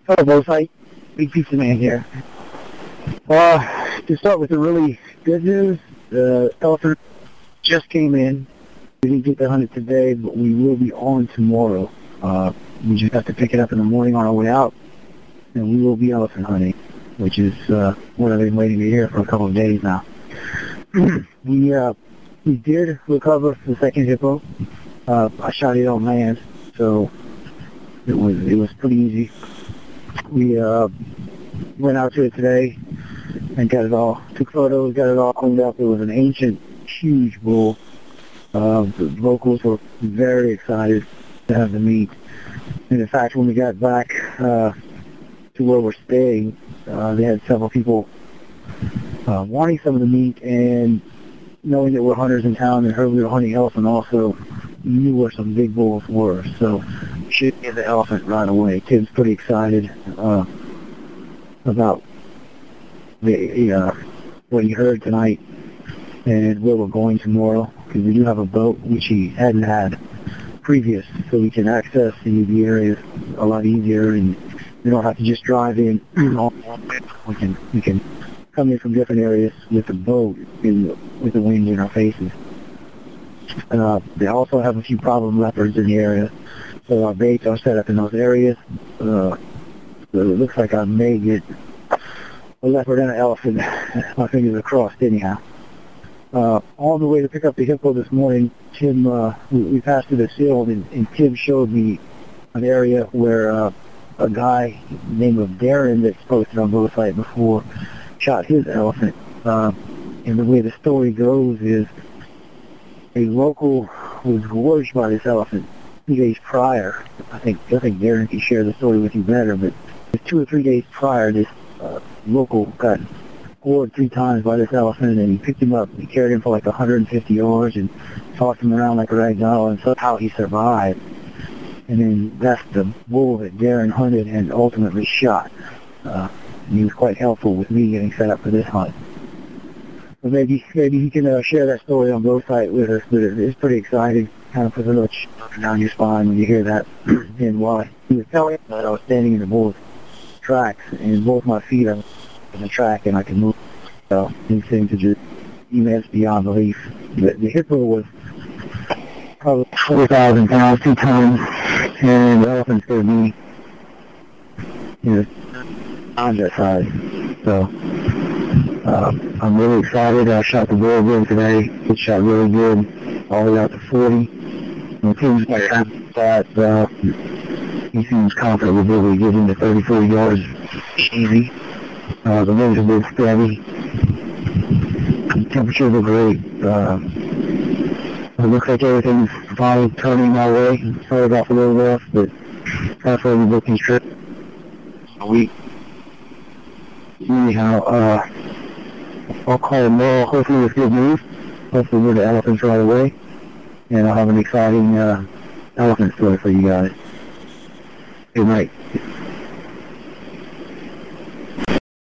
Hello, Bullseye. Big Pizza Man here. To start with the really good news, the elephant just came in. We didn't get to hunt it today, but we will be on tomorrow. We just have to pick it up in the morning on our way out, and we will be elephant hunting, which is what I've been waiting to hear for a couple of days now. We did recover the second hippo. I shot it on land, so it was pretty easy. We went out to it today and got it all, took photos, got it all cleaned up. It was an ancient, huge bull. The locals were very excited to have the meat. And in fact, when we got back to where we're staying, they had several people wanting some of the meat, and knowing that we're hunters in town and heard we were hunting elephant also, knew where some big bulls were. So should get the elephant right away. Tim's pretty excited about what he heard tonight and where we're going tomorrow, because we do have a boat which he hadn't had previous, so we can access the area a lot easier, and we don't have to just drive in. We can come in from different areas with the boat with the wind in our faces. They also have a few problem leopards in the area, so our baits are set up in those areas. So it looks like I may get a leopard and an elephant. My fingers are crossed anyhow. On the way to pick up the hippo this morning, Tim, we passed through the field, and Tim showed me an area where a guy named Darren that's posted on Bullseye before shot his elephant. And the way the story goes is a local was gorged by this elephant 2 days prior. I think Darren can share the story with you better, but 2 or 3 days prior, this local got gored 3 times by this elephant, and he picked him up. He carried him for like 150 yards and tossed him around like a rag doll, and somehow he survived. And then that's the bull that Darren hunted and ultimately shot. And he was quite helpful with me getting set up for this hunt. So maybe he can share that story on Bullseye with us, but it's pretty exciting. Kind of puts a little chill down your spine when you hear that. And while he was telling me that, I was standing in the bull's tracks, and both my feet are in the track, and I can move. So these things are just immense beyond belief. The hippo was probably 4,000 pounds, 2 tons, and the elephant's going to be on that size. So I'm really excited. I shot the bull again today. It shot really good, all the way out to 40. And Tim's quite happy with that. He seems confident we'll be able to get into 30, 40 yards easy. The winds have been steady. The temperatures are great. It looks like everything's finally turning my way. Started off a little rough, but that's where we booked these trips. Anyhow, I'll call tomorrow, hopefully with good news. Hopefully we're the elephants right away. And I'll have an exciting elephant story for you guys. Good night.